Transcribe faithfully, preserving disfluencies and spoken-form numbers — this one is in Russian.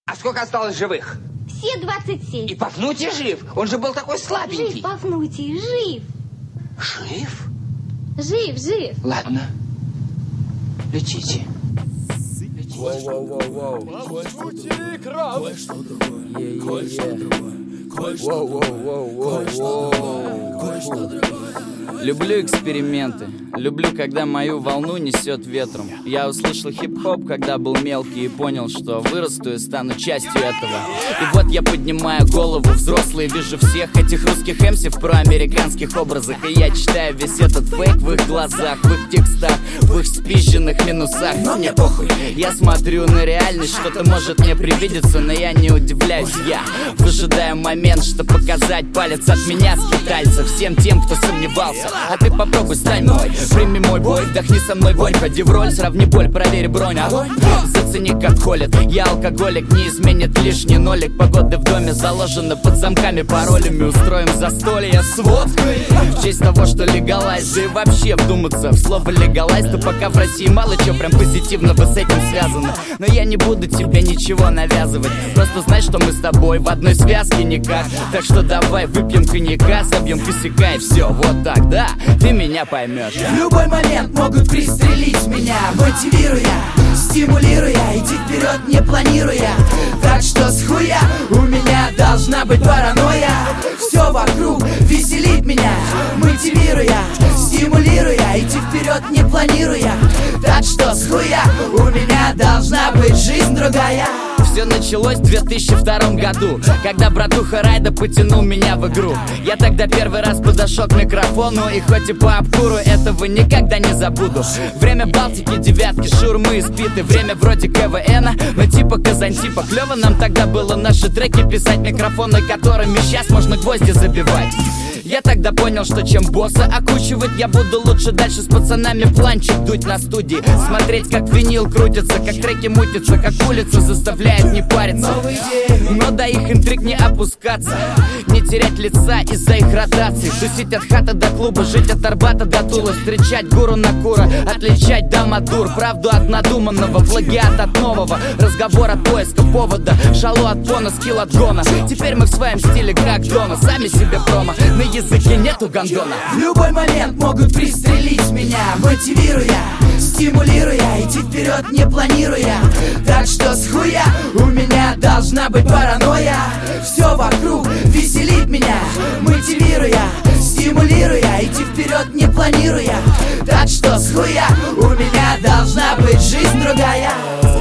А сколько осталось живых? Все двадцать семь. И Пафнутий жив? Он же был такой слабенький. Жив, Пафнутий, жив. Жив? Жив, жив. Ладно. Летите. Воу-воу-воу-воу. Пафнутий краб. Кое-что другое. Кое-что другое. Кое-что другое. Кое-что другое. Люблю эксперименты, люблю, когда мою волну несет ветром. Я услышал хип-хоп, когда был мелкий, и понял, что вырасту и стану частью этого. И вот я поднимаю голову взрослый, вижу всех этих русских эмси в проамериканских образах. И я читаю весь этот фейк в их глазах, в их текстах, в их спизженных минусах. Но мне похуй, я смотрю на реальность, что-то может мне привидеться, но я не удивляюсь. Я выжидаю момент, чтобы показать палец от меня скитальца всем тем, кто сомневался. А ты попробуй, стань мой, прими мой бой, вдохни со мной вонь, ходи в роль, сравни боль, проверь бронь. Огонь, зацени как холит, я алкоголик, не изменит лишний нолик. Погоды в доме заложены под замками, паролями, устроим застолье с водкой. В честь того, что легалайз, да и вообще вдуматься в слово легалайз, то пока в России мало чего прям позитивного с этим связано. Но я не буду тебе ничего навязывать, просто знай, что мы с тобой в одной связке никак. Так что давай выпьем коньяка, собьем косяка и все, вот так, да? Ты меня поймешь. В любой момент могут пристрелить меня, мотивируя, стимулируя, идти вперед не планируя. Так что с хуя у меня должна быть паранойя. Все вокруг веселит меня, мотивируя, стимулируя, идти вперед не планируя. Так что с хуя у меня должна быть жизнь другая. Все началось в две тысячи втором году, когда братуха Райда потянул меня в игру. Я тогда первый раз подошел к микрофону, и хоть и по обкуру этого никогда не забуду. Время Балтики, девятки, шаурмы и спиты, время вроде КВНа, но типа Казантипа. Клево нам тогда было наши треки писать, микрофоны которыми сейчас можно гвозди забивать. Я тогда понял, что чем босса окучивать, я буду лучше дальше с пацанами планчик дуть на студии, смотреть, как винил крутится, как треки мутятся, как улица заставляет не париться. Но до их интриг не опускаться, не терять лица из-за их ротаций, тусить от хаты до клуба, жить от Арбата до Тула, встречать гуру на кура, отличать дам от дур, правду от надуманного, плагиат от нового, разговор от поиска повода, шалу от пона, скилл от гона. Теперь мы в своем стиле как дома, сами себе промо, на языке нету гондона. В любой момент могут пристрелить меня, мотивируя, стимулируя, идти вперед не планируя. Так что с хуя у меня должна быть паранойя. Все вокруг веселит меня, мотивируя, стимулируя, идти вперед не планируя. Так что с хуя у меня должна быть жизнь другая.